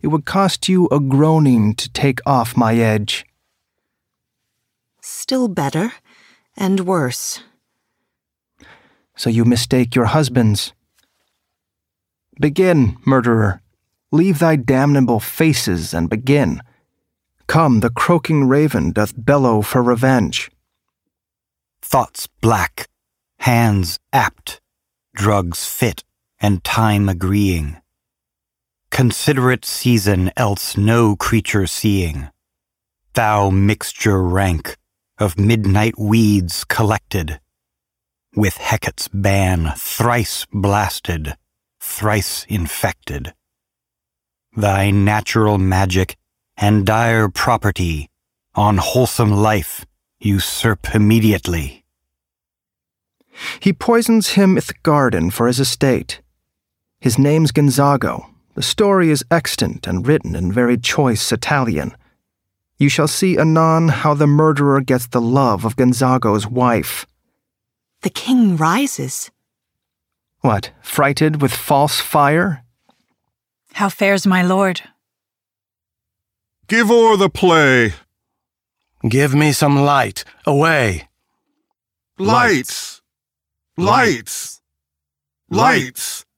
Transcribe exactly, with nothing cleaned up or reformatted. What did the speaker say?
It would cost you a groaning to take off my edge. Still better and worse. So you mistake your husbands. Begin, murderer. Leave thy damnable faces and begin. Come, the croaking raven doth bellow for revenge. Thoughts black, hands apt, drugs fit, and time agreeing. Considerate season else no creature seeing. Thou mixture rank of midnight weeds collected, with Hecate's ban thrice blasted, thrice infected. Thy natural magic and dire property on wholesome life usurp immediately. He poisons him i'th garden for his estate. His name's Gonzago. The story is extant and written in very choice Italian. You shall see anon how the murderer gets the love of Gonzago's wife. The king rises. What, frighted with false fire? How fares my lord? Give o'er the play. Give me some light. Away. Lights! Lights! Lights!